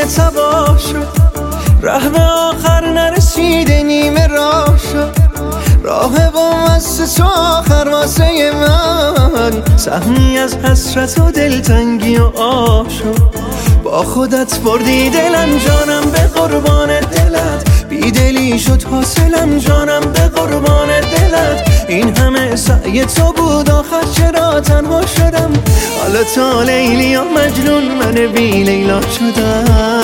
سبا شد، ره به آخر نرسیده نیمه راه شد. راه با مست تو آخر واسه من سهمی از حسرت و دلتنگی و آه شد. با خودت بردی دلم جانم به قربان دلت، بیدلی شد حاصلم جانم به قربان دلت. این همه سعی تو بود آخر چرا تنها شدم؟ حالا تا لیلی و مجنون من بی لیلا شدم.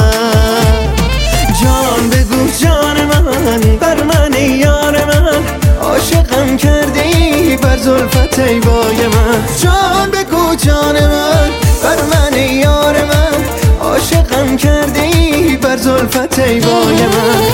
جان بگو جان من بر من یار من، عاشقم کرده ای بر زلفت ای بای من. جان بگو جان من بر من یار من، عاشقم کرده ای بر زلفت ای بای من.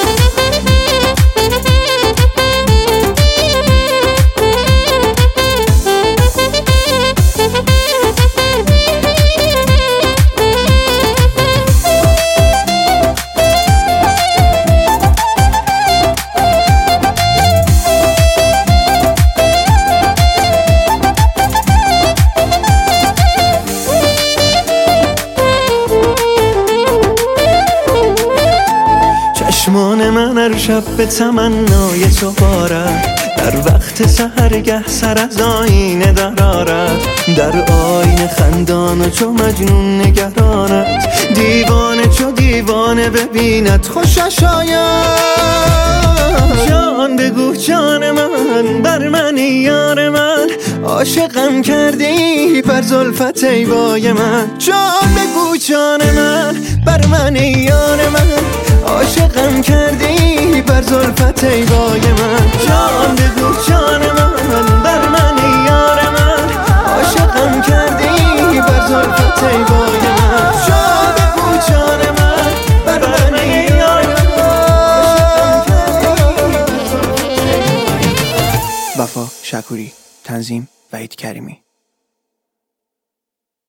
چشمان من هر شب به تمنای تو بارد، در وقت سحرگه سر از آینه درآرد. در آینه خندان و چو مجنون نگرانت، دیوانه چو دیوانه ببیند خوشش آید. جان بگو جان من بر من یار من، عاشقم کرده ای بر زلفت ای بای من. جان بگو جان من بر من یار من، عاشقم کرده ای بر زلفت ای بای من. جان بگو جان من بر من یار من، عاشقم کرده ای بر زلفت ای بای من. جان بگو جان من بر من یار من، وفا شکوری، تنظیم وحید کریمی.